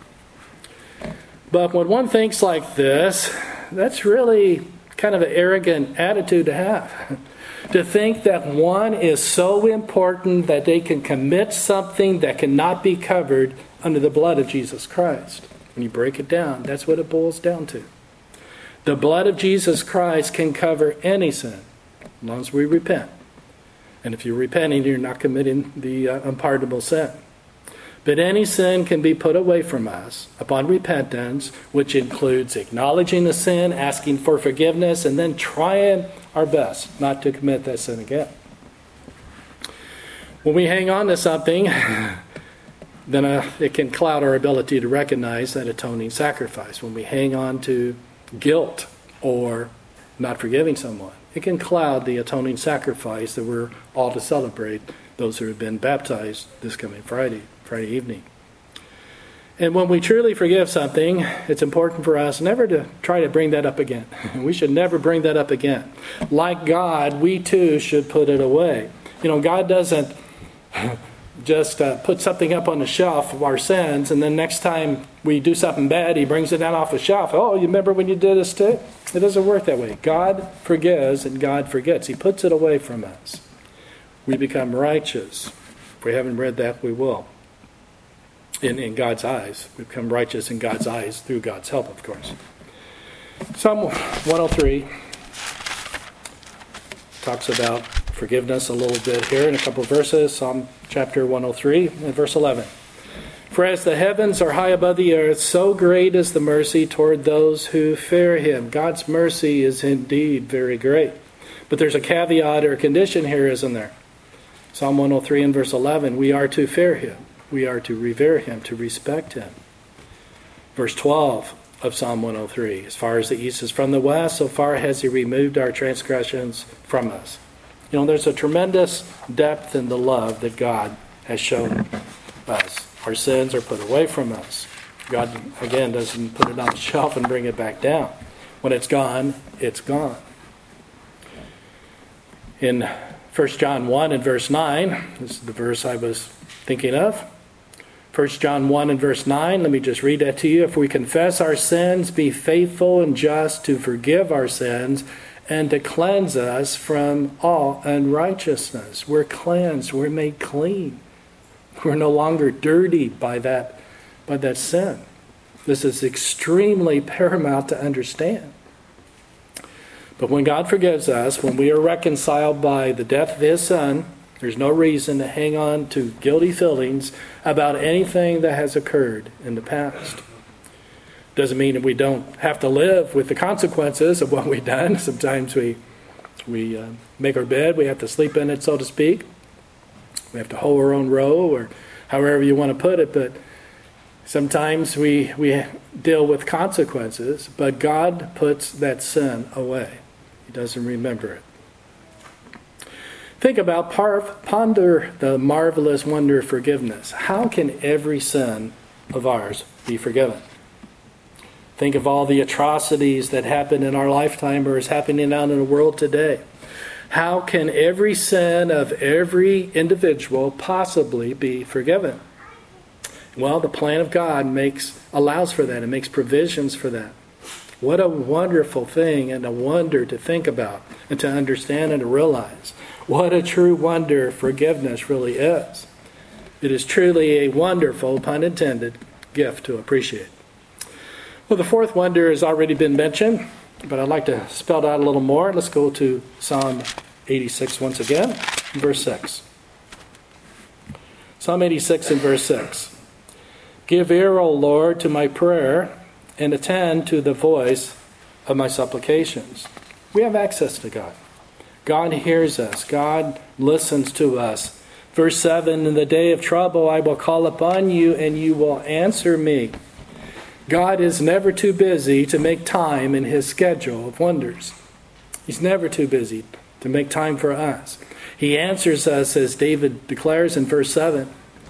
But when one thinks like this, that's really kind of an arrogant attitude to have. To think that one is so important that they can commit something that cannot be covered under the blood of Jesus Christ. When you break it down, that's what it boils down to. The blood of Jesus Christ can cover any sin, as long as we repent. And if you're repenting, you're not committing the uh, unpardonable sin. But any sin can be put away from us upon repentance, which includes acknowledging the sin, asking for forgiveness, and then trying our best not to commit that sin again. When we hang on to something, then uh, it can cloud our ability to recognize that atoning sacrifice. When we hang on to guilt or not forgiving someone, it can cloud the atoning sacrifice that we're all to celebrate, those who have been baptized this coming Friday, Friday evening. And when we truly forgive something, it's important for us never to try to bring that up again. We should never bring that up again. Like God, we too should put it away. You know, God doesn't just uh, put something up on the shelf of our sins, and then next time we do something bad, he brings it down off the shelf. Oh, you remember when you did this too? It doesn't work that way. God forgives and God forgets. He puts it away from us. We become righteous. If we haven't read that, we will. In, in God's eyes. We become righteous in God's eyes through God's help, of course. Psalm one oh three talks about forgiveness a little bit here in a couple of verses. Psalm chapter one oh three and verse eleven. For as the heavens are high above the earth, so great is the mercy toward those who fear him. God's mercy is indeed very great. But there's a caveat or a condition here, isn't there? Psalm one oh three and verse eleven, we are to fear him. We are to revere him, to respect him. Verse twelve of Psalm one oh three, as far as the east is from the west, so far has he removed our transgressions from us. You know, there's a tremendous depth in the love that God has shown us. Our sins are put away from us. God, again, doesn't put it on the shelf and bring it back down. When it's gone, it's gone. In First John one and verse nine, this is the verse I was thinking of. First John one and verse nine, let me just read that to you. If we confess our sins, be faithful and just to forgive our sins and to cleanse us from all unrighteousness. We're cleansed. We're made clean. We're no longer dirty by that, by that sin. This is extremely paramount to understand. But when God forgives us, when we are reconciled by the death of his Son, there's no reason to hang on to guilty feelings about anything that has occurred in the past. Doesn't mean that we don't have to live with the consequences of what we've done. Sometimes we we uh, make our bed, we have to sleep in it, so to speak. We have to hoe our own row, or however you want to put it. But sometimes we we deal with consequences, but God puts that sin away. He doesn't remember it. Think about, ponder the marvelous wonder of forgiveness. How can every sin of ours be forgiven? Think of all the atrocities that happen in our lifetime or is happening out in the world today. How can every sin of every individual possibly be forgiven? Well, the plan of God makes allows for that. It makes provisions for that. What a wonderful thing and a wonder to think about and to understand and to realize. What a true wonder forgiveness really is. It is truly a wonderful, pun intended, gift to appreciate. Well, the fourth wonder has already been mentioned, but I'd like to spell it out a little more. Let's go to Psalm eighty-six once again, verse six. Psalm eighty-six and verse six. Give ear, O Lord, to my prayer, and attend to the voice of my supplications. We have access to God. God hears us. God listens to us. Verse seven, in the day of trouble I will call upon you and you will answer me. God is never too busy to make time in his schedule of wonders. He's never too busy to make time for us. He answers us, as David declares in verse seven.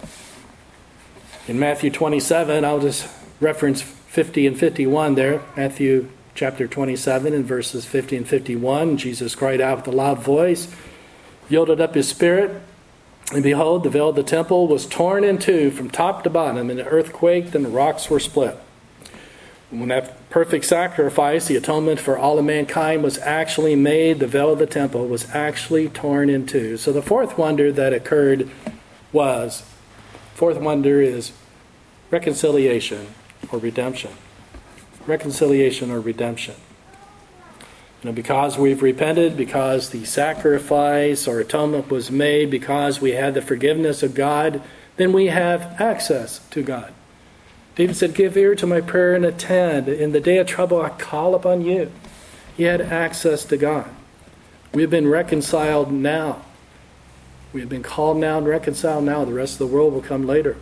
In Matthew twenty-seven, I'll just reference fifty and fifty-one there. Matthew chapter twenty-seven and verses fifty and fifty-one. Jesus cried out with a loud voice, yielded up his spirit, and behold, the veil of the temple was torn in two from top to bottom, and the earth quaked and the rocks were split. When that perfect sacrifice, the atonement for all of mankind, was actually made, the veil of the temple was actually torn in two. So the fourth wonder that occurred was, fourth wonder is reconciliation or redemption. Reconciliation or redemption. You know, because we've repented, because the sacrifice or atonement was made, because we had the forgiveness of God, then we have access to God. David said, give ear to my prayer and attend. In the day of trouble, I call upon you. He had access to God. We have been reconciled now. We have been called now and reconciled now. The rest of the world will come later.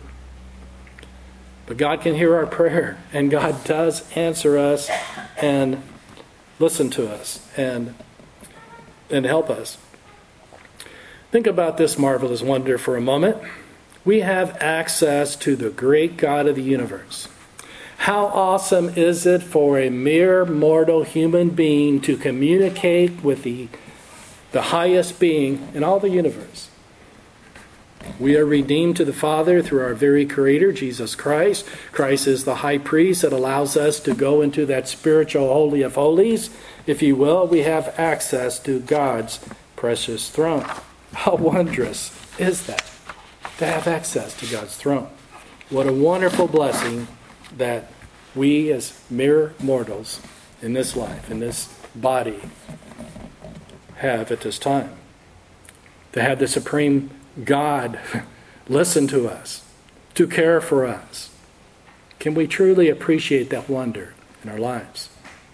But God can hear our prayer, and God does answer us and listen to us and, and help us. Think about this marvelous wonder for a moment. We have access to the great God of the universe. How awesome is it for a mere mortal human being to communicate with the, the highest being in all the universe? We are redeemed to the Father through our very Creator, Jesus Christ. Christ is the high priest that allows us to go into that spiritual holy of holies. If you will, we have access to God's precious throne. How wondrous is that, to have access to God's throne? What a wonderful blessing that we as mere mortals in this life, in this body, have at this time. To have the supreme God listen to us, to care for us. Can we truly appreciate that wonder in our lives?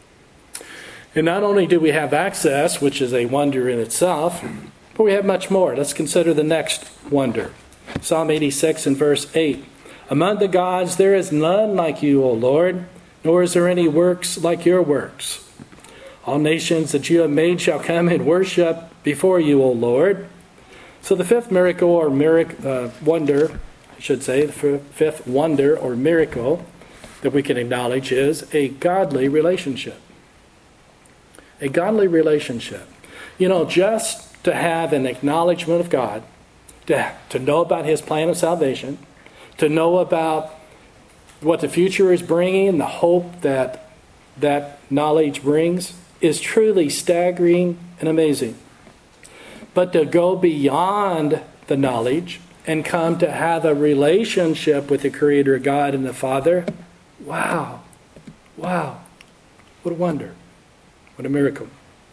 And not only do we have access, which is a wonder in itself, but we have much more. Let's consider the next wonder. Psalm eighty-six and verse eight. Among the gods there is none like you, O Lord, nor is there any works like your works. All nations that you have made shall come and worship before you, O Lord. So the fifth miracle or mirac- uh, wonder, I should say, the fifth wonder or miracle that we can acknowledge is a godly relationship. A godly relationship. You know, just to have an acknowledgement of God, to, to know about his plan of salvation, to know about what the future is bringing, the hope that that knowledge brings, is truly staggering and amazing. But to go beyond the knowledge and come to have a relationship with the Creator God and the Father, wow, wow, what a wonder, what a miracle.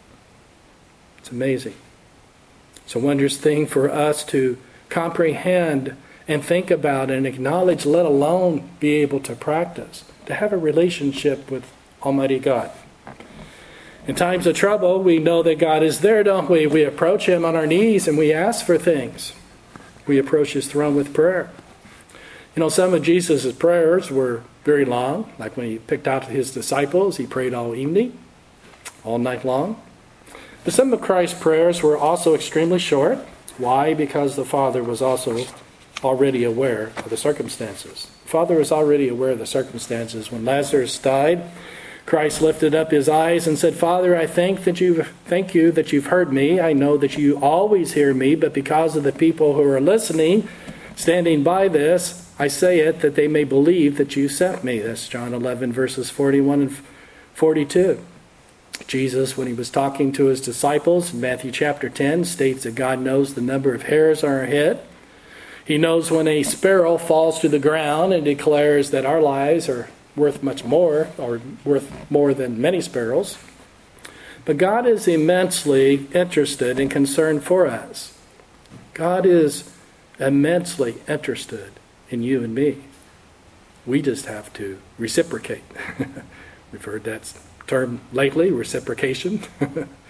It's amazing. It's a wondrous thing for us to comprehend and think about and acknowledge, let alone be able to practice, to have a relationship with Almighty God. In times of trouble, we know that God is there, don't we? We approach him on our knees and we ask for things. We approach his throne with prayer. You know, some of Jesus' prayers were very long, like when he picked out his disciples, he prayed all evening, all night long. But some of Christ's prayers were also extremely short. Why? Because the Father was also already aware of the circumstances. The Father was already aware of the circumstances. When Lazarus died, Christ lifted up his eyes and said, Father, I thank that you've, thank you that you've heard me. I know that you always hear me, but because of the people who are listening, standing by this, I say it that they may believe that you sent me. That's John eleven, verses forty-one and forty-two. Jesus, when he was talking to his disciples in Matthew chapter ten, states that God knows the number of hairs on our head. He knows when a sparrow falls to the ground and declares that our lives are worth much more, or worth more than many sparrows. But God is immensely interested and concerned for us. God is immensely interested in you and me. We just have to reciprocate. We've heard that term lately, reciprocation.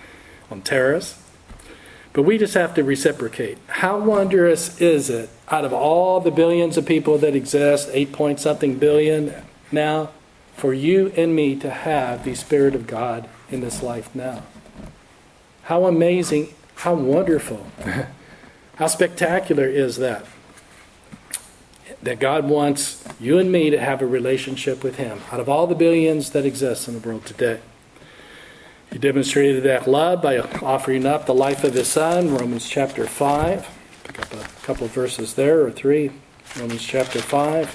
on terrorists. But we just have to reciprocate. How wondrous is it, out of all the billions of people that exist, eight point something billion now, for you and me to have the Spirit of God in this life now? How amazing, how wonderful, how spectacular is that? That God wants you and me to have a relationship with Him out of all the billions that exist in the world today. He demonstrated that love by offering up the life of His Son, Romans chapter five. Pick up a couple of verses there, or three. Romans chapter five.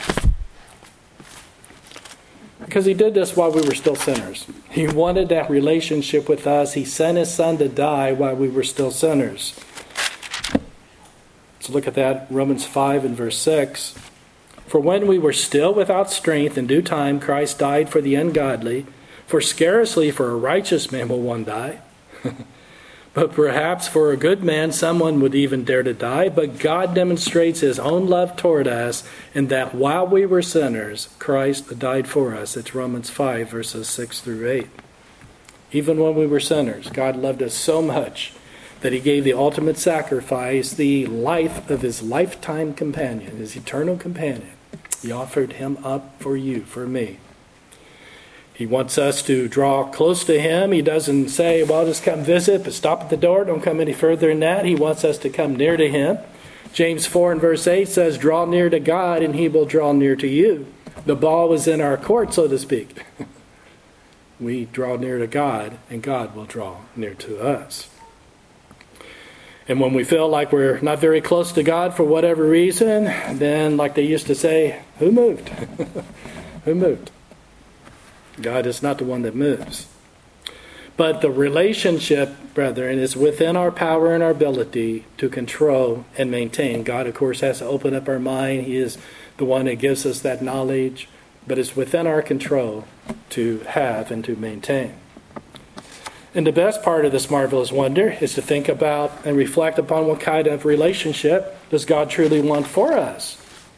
Because He did this while we were still sinners. He wanted that relationship with us. He sent His Son to die while we were still sinners. Let's look at that, Romans five and verse six. For when we were still without strength, in due time Christ died for the ungodly. For scarcely for a righteous man will one die. But perhaps for a good man someone would even dare to die. But God demonstrates His own love toward us in that while we were sinners, Christ died for us. It's Romans five, verses six through eight. Even when we were sinners, God loved us so much that He gave the ultimate sacrifice, the life of His lifetime companion, His eternal companion. He offered Him up for you, for me. He wants us to draw close to Him. He doesn't say, well, just come visit, but stop at the door. Don't come any further than that. He wants us to come near to Him. James four and verse eight says, draw near to God and He will draw near to you. The ball is in our court, so to speak. We draw near to God and God will draw near to us. And when we feel like we're not very close to God for whatever reason, then like they used to say, who moved? Who moved? God is not the one that moves. But the relationship, brethren, is within our power and our ability to control and maintain. God, of course, has to open up our mind. He is the one that gives us that knowledge. But it's within our control to have and to maintain. And the best part of this marvelous wonder is to think about and reflect upon what kind of relationship does God truly want for us.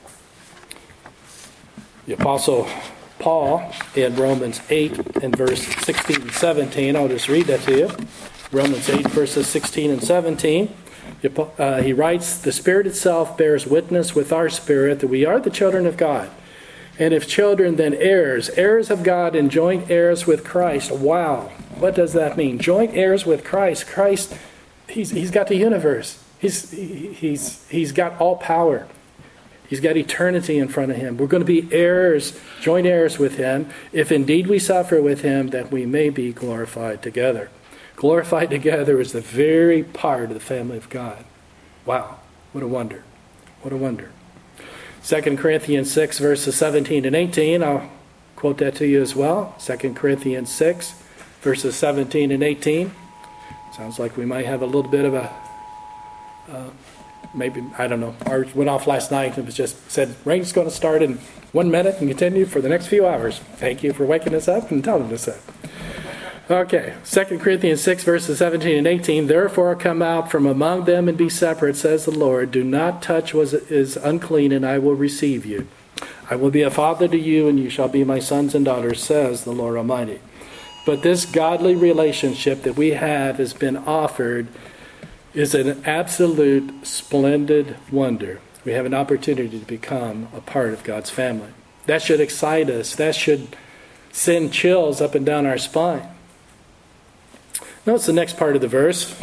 The Apostle Paul in Romans eight and verse sixteen and seventeen, I'll just read that to you. Romans eight verses sixteen and seventeen. Uh, he writes, the Spirit itself bears witness with our spirit that we are the children of God. And if children, then heirs, heirs of God and joint heirs with Christ. Wow. What does that mean? Joint heirs with Christ. Christ, he's, he's got the universe. He's, he's, he's got all power. He's got eternity in front of Him. We're going to be heirs, joint heirs with Him, if indeed we suffer with Him, that we may be glorified together. Glorified together is the very part of the family of God. Wow. What a wonder. What a wonder. Second Corinthians six, verses seventeen and eighteen. I'll quote that to you as well. Second Corinthians six, verses seventeen and eighteen. Sounds like we might have a little bit of a, uh, maybe, I don't know. Ours went off last night and it was just said, rain's going to start in one minute and continue for the next few hours. Thank you for waking us up and telling us that. Okay, Second Corinthians six, verses seventeen and eighteen. Therefore come out from among them and be separate, says the Lord. Do not touch what is unclean, and I will receive you. I will be a father to you, and you shall be my sons and daughters, says the Lord Almighty. But this godly relationship that we have has been offered is an absolute splendid wonder. We have an opportunity to become a part of God's family. That should excite us. That should send chills up and down our spine. Notice the next part of the verse,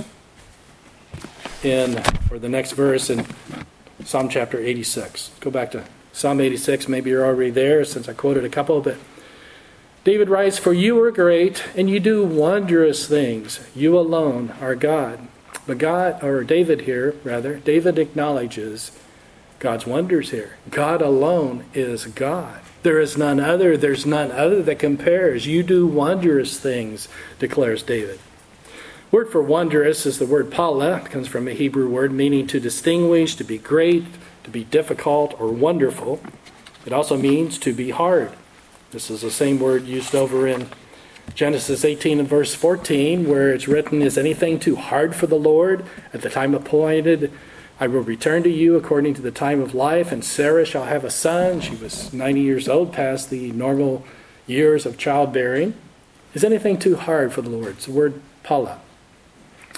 in or the next verse in Psalm chapter eighty-six. Go back to Psalm eighty-six. Maybe you're already there since I quoted a couple of it. David writes, for you are great and you do wondrous things. You alone are God. But God, or David here, rather, David acknowledges God's wonders here. God alone is God. There is none other. There's none other that compares. You do wondrous things, declares David. Word for wondrous is the word pala. It comes from a Hebrew word meaning to distinguish, to be great, to be difficult, or wonderful. It also means to be hard. This is the same word used over in Genesis eighteen and verse fourteen, where it's written, is anything too hard for the Lord? At the time appointed, I will return to you according to the time of life, and Sarah shall have a son. She was ninety years old, past the normal years of childbearing. Is anything too hard for the Lord? It's the word pala.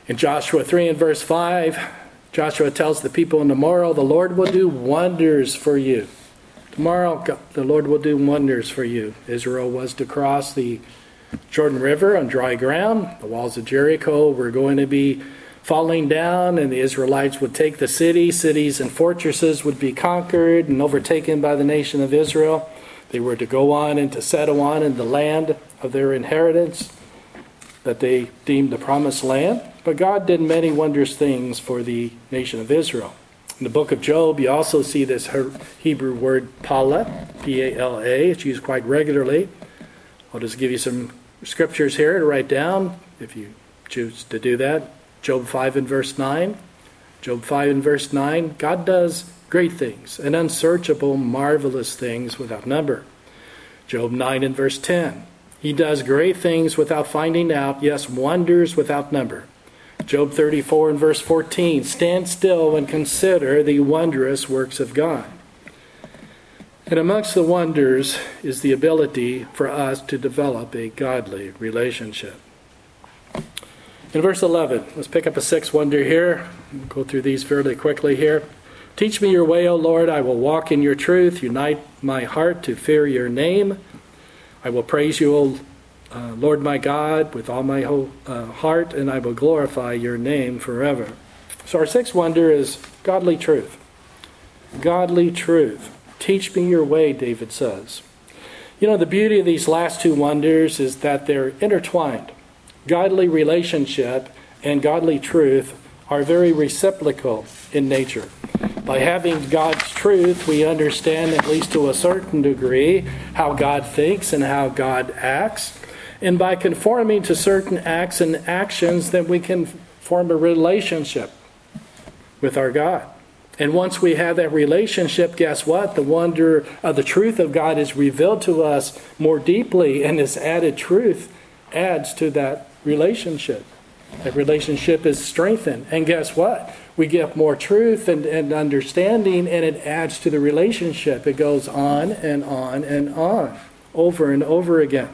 In Joshua three and verse five, Joshua tells the people, "And tomorrow the Lord will do wonders for you." Tomorrow the Lord will do wonders for you. Israel was to cross the Jordan River on dry ground. The walls of Jericho were going to be falling down, and the Israelites would take the city. Cities and fortresses would be conquered and overtaken by the nation of Israel. They were to go on and to settle on in the land of their inheritance that they deemed the promised land. But God did many wondrous things for the nation of Israel. In the book of Job, you also see this Hebrew word pala, P A L A. It's used quite regularly. I'll just give you some scriptures here to write down if you choose to do that. Job five and verse nine. Job five and verse nine. God does great things and unsearchable, marvelous things without number. Job nine and verse ten. He does great things without finding out, yes, wonders without number. Job thirty-four and verse fourteen. Stand still and consider the wondrous works of God. And amongst the wonders is the ability for us to develop a godly relationship. In verse eleven, let's pick up a sixth wonder here. We'll go through these fairly quickly here. Teach me your way, O Lord. I will walk in your truth. Unite my heart to fear your name. I will praise you, O uh, Lord my God, with all my whole uh, heart, and I will glorify your name forever. So our sixth wonder is godly truth. Godly truth. Teach me your way, David says. You know, the beauty of these last two wonders is that they're intertwined. Godly relationship and godly truth are very reciprocal in nature. By having God's truth, we understand, at least to a certain degree, how God thinks and how God acts. And by conforming to certain acts and actions, then we can form a relationship with our God. And once we have that relationship, guess what? The wonder of the truth of God is revealed to us more deeply, and this added truth adds to that relationship. That relationship is strengthened. And guess what? We get more truth and, and understanding, and it adds to the relationship. It goes on and on and on, over and over again.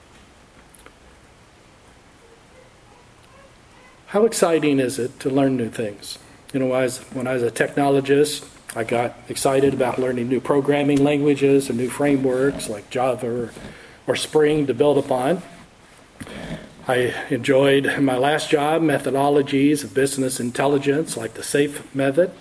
How exciting is it to learn new things? You know, as, when I was a technologist, I got excited about learning new programming languages and new frameworks like Java or, or Spring to build upon. I enjoyed, in my last job, methodologies of business intelligence like the SAFe method.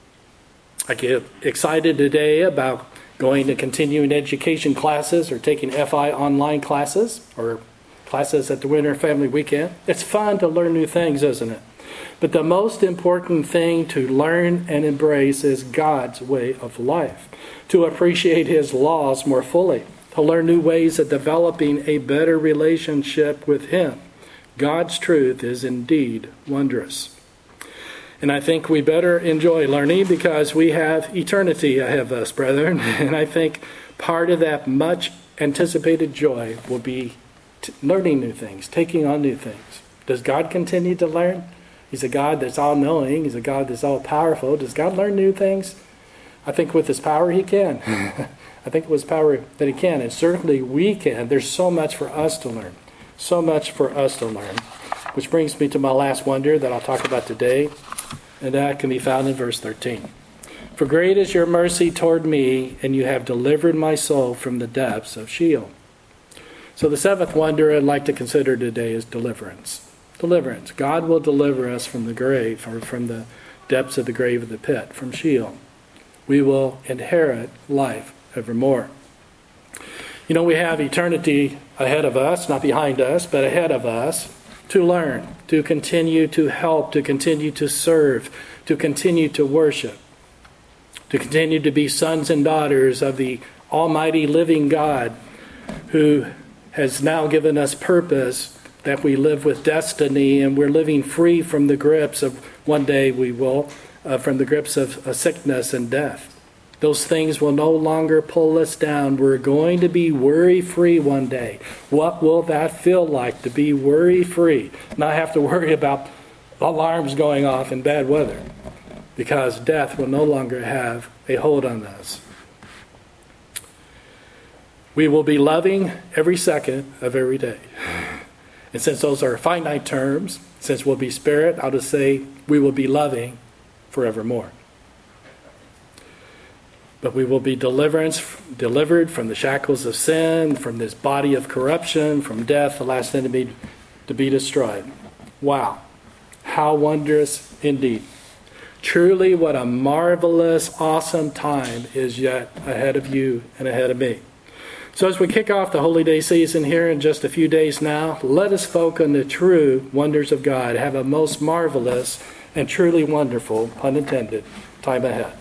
I get excited today about going to continuing education classes or taking F I online classes or classes at the Winter Family Weekend. It's fun to learn new things, isn't it? But the most important thing to learn and embrace is God's way of life, to appreciate His laws more fully, to learn new ways of developing a better relationship with Him. God's truth is indeed wondrous. And I think we better enjoy learning because we have eternity ahead of us, brethren. And I think part of that much anticipated joy will be t- learning new things, taking on new things. Does God continue to learn? He's a God that's all-knowing. He's a God that's all-powerful. Does God learn new things? I think with His power, He can. I think with His power that He can. And certainly we can. There's so much for us to learn. So much for us to learn. Which brings me to my last wonder that I'll talk about today. And that can be found in verse thirteen. For great is your mercy toward me, and you have delivered my soul from the depths of Sheol. So the seventh wonder I'd like to consider today is deliverance. Deliverance. God will deliver us from the grave, or from the depths of the grave of the pit, from Sheol. We will inherit life evermore. You know, we have eternity ahead of us, not behind us, but ahead of us, to learn, to continue to help, to continue to serve, to continue to worship, to continue to be sons and daughters of the Almighty living God who has now given us purpose, that we live with destiny, and we're living free from the grips of, one day we will, uh, from the grips of uh, sickness and death. Those things will no longer pull us down. We're going to be worry-free one day. What will that feel like to be worry-free? Not have to worry about alarms going off in bad weather, because death will no longer have a hold on us. We will be loving every second of every day. And since those are finite terms, since we'll be spirit, I'll just say we will be loving forevermore. But we will be deliverance, delivered from the shackles of sin, from this body of corruption, from death, the last enemy to be destroyed. Wow. How wondrous indeed. Truly, what a marvelous, awesome time is yet ahead of you and ahead of me. So as we kick off the Holy Day season here in just a few days now, let us focus on the true wonders of God. Have a most marvelous and truly wonderful, pun intended, time ahead.